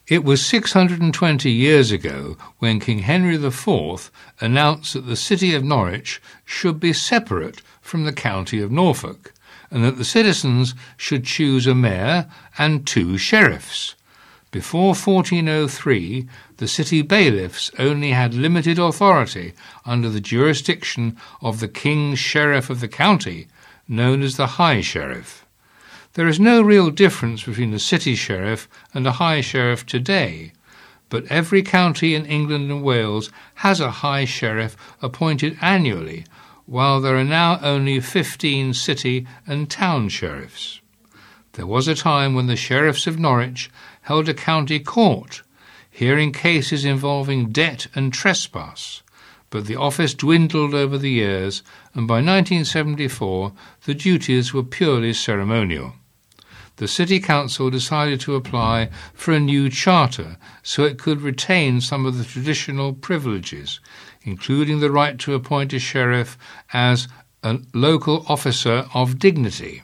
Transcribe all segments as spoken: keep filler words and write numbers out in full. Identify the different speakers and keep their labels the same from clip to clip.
Speaker 1: It was six hundred twenty years ago when King Henry the Fourth announced that the city of Norwich should be separate from the county of Norfolk, and that the citizens should choose a mayor and two sheriffs. Before fourteen oh three, the city bailiffs only had limited authority under the jurisdiction of the King's Sheriff of the county, known as the High Sheriff. There is no real difference between a city sheriff and a high sheriff today, but every county in England and Wales has a high sheriff appointed annually, while there are now only fifteen city and town sheriffs. There was a time when the sheriffs of Norwich held a county court, hearing cases involving debt and trespass, but the office dwindled over the years, and by nineteen seventy-four the duties were purely ceremonial. The City Council decided to apply for a new charter so it could retain some of the traditional privileges, including the right to appoint a sheriff as a local officer of dignity.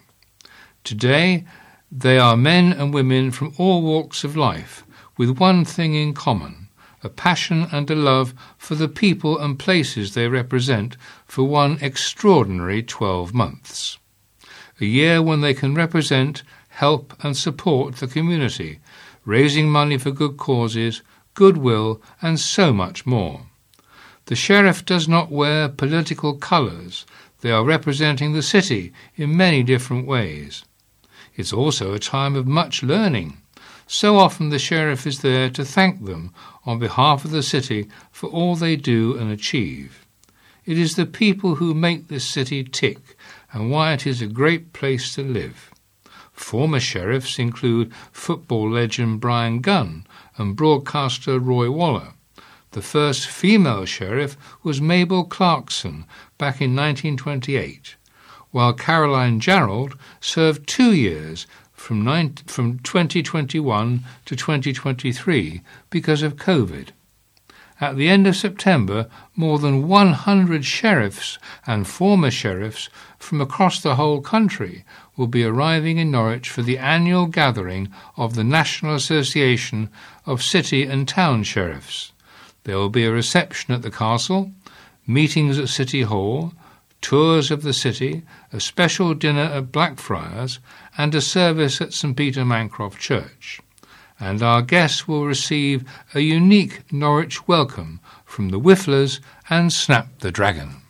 Speaker 1: Today, they are men and women from all walks of life, with one thing in common, a passion and a love for the people and places they represent for one extraordinary twelve months. A year when they can represent, help and support the community, raising money for good causes, goodwill, and so much more. The sheriff does not wear political colours. They are representing the city in many different ways. It's also a time of much learning. So often the sheriff is there to thank them on behalf of the city for all they do and achieve. It is the people who make this city tick and why it is a great place to live. Former sheriffs include football legend Brian Gunn and broadcaster Roy Waller. The first female sheriff was Mabel Clarkson back in nineteen twenty-eight, while Caroline Jarrold served two years from, nine, from twenty twenty-one to twenty twenty-three because of COVID. At the end of September, more than one hundred sheriffs and former sheriffs from across the whole country will be arriving in Norwich for the annual gathering of the National Association of City and Town Sheriffs. There will be a reception at the castle, meetings at City Hall, tours of the city, a special dinner at Blackfriars, and a service at St Peter Mancroft Church. And our guests will receive a unique Norwich welcome from the Whifflers and Snap the Dragon.